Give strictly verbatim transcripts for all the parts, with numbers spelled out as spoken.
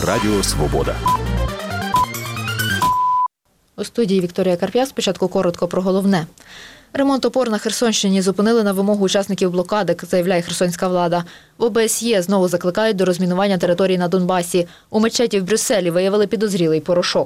Радіо Свобода. У студії Вікторія Карп'я. Спочатку коротко про головне. Ремонт опор на Херсонщині зупинили на вимогу учасників блокади, заявляє херсонська влада. В О Б С Є знову закликають до розмінування територій на Донбасі. У мечеті в Брюсселі виявили підозрілий порошок.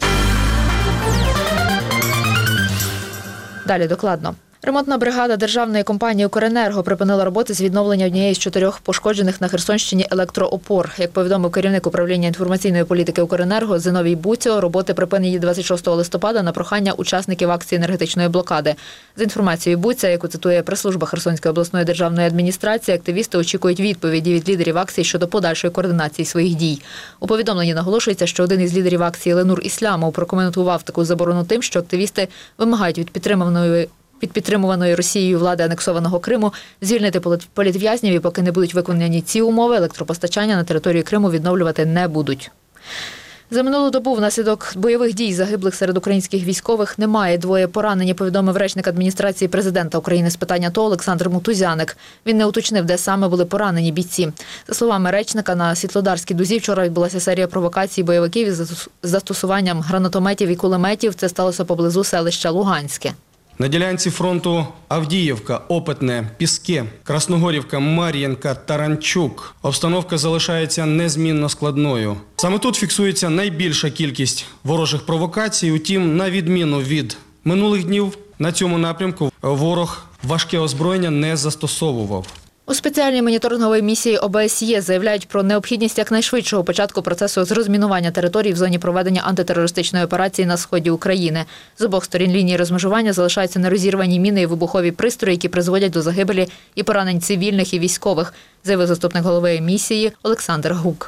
Далі докладно. Ремонтна бригада державної компанії «Укренерго» припинила роботи з відновлення однієї з чотирьох пошкоджених на Херсонщині електроопор. Як повідомив керівник управління інформаційної політики «Укренерго» Зиновій Буцьо, роботи припинені двадцять шостого листопада на прохання учасників акції енергетичної блокади. За інформацією Буцьо, яку цитує прес-служба Херсонської обласної державної адміністрації, активісти очікують відповіді від лідерів акції щодо подальшої координації своїх дій. У повідомленні наголошується, що один із лідерів акції Ленур Іслямов прокоментував таку заборону тим, що активісти вимагають від підтримуваної від підтримуваної Росією влади анексованого Криму звільнити політв'язнів, і поки не будуть виконані ці умови, електропостачання на території Криму відновлювати не будуть. За минулу добу внаслідок бойових дій загиблих серед українських військових немає. Двоє поранені, повідомив речник адміністрації президента України з питань АТО Олександр Мутузяник. Він не уточнив, де саме були поранені бійці. За словами речника, на Світлодарській дузі вчора відбулася серія провокацій бойовиків із застосуванням гранатометів і кулеметів. Це сталося поблизу селища Луганське. На ділянці фронту Авдіївка, Опитне, Піски, Красногорівка, Мар'їнка, Таранчук обстановка залишається незмінно складною. Саме тут фіксується найбільша кількість ворожих провокацій, утім, на відміну від минулих днів, на цьому напрямку ворог важке озброєння не застосовував. У спеціальній моніторинговій місії О Б С Є заявляють про необхідність якнайшвидшого початку процесу з розмінування територій в зоні проведення антитерористичної операції на сході України. З обох сторін лінії розмежування залишаються нерозірвані міни і вибухові пристрої, які призводять до загибелі і поранень цивільних і військових, заявив заступник голови місії Олександр Гук.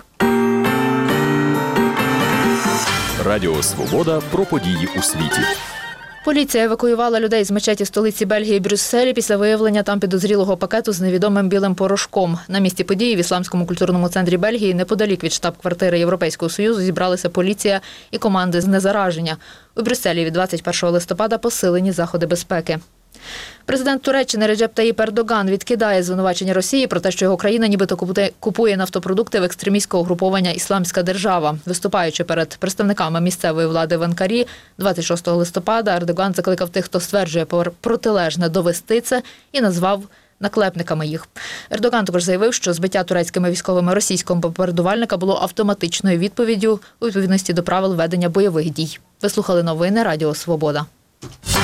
Радіо Свобода про події у світі. Поліція евакуювала людей з мечеті столиці Бельгії Брюсселі після виявлення там підозрілого пакету з невідомим білим порошком. На місці події в Ісламському культурному центрі Бельгії неподалік від штаб-квартири Європейського Союзу зібралися поліція і команди з незараження. У Брюсселі від двадцять першого листопада посилені заходи безпеки. Президент Туреччини Реджеп Таїп Ердоган відкидає звинувачення Росії про те, що його країна нібито купує нафтопродукти в екстремістського угруповання «Ісламська держава». Виступаючи перед представниками місцевої влади в Анкарі двадцять шостого листопада, Ердоган закликав тих, хто стверджує протилежне, довести це і назвав наклепниками їх. Ердоган також заявив, що збиття турецькими військовими російського бомбардувальника було автоматичною відповіддю у відповідності до правил ведення бойових дій. Ви слухали новини Радіо Свобода.